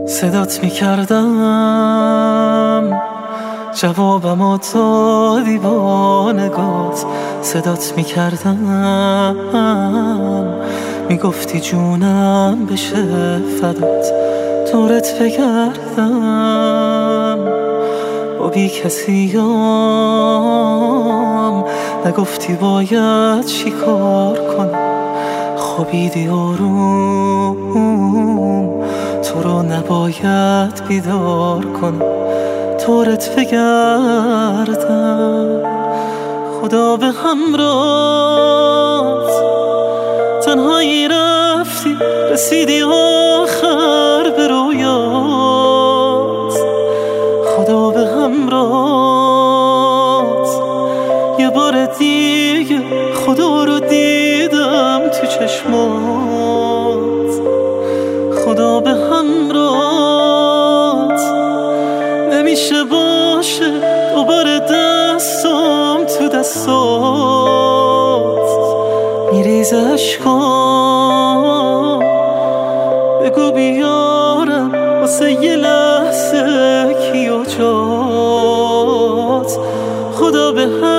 صدات میکردم جوابمو دادی با نگات، صدات میکردم میگفتی جونم بشه فدات، دورت بگردم با بی کسیم، نگفتی باید چی کار کنم، خوابیدی آروم تو رو نباید بیدار کنم، دورت بگردم خدا به همراهت، تنهایی رفتی رسیدی آخر به رویات، خدا به همراهت یه بار دیگه خدا رو دیدم تو چشمات، خدا به همراهت نمیشه باشه دوباره دستم تو دستات، میریزه اشکام بگو بیارم واسه یه لحظه کی و جات، خدا به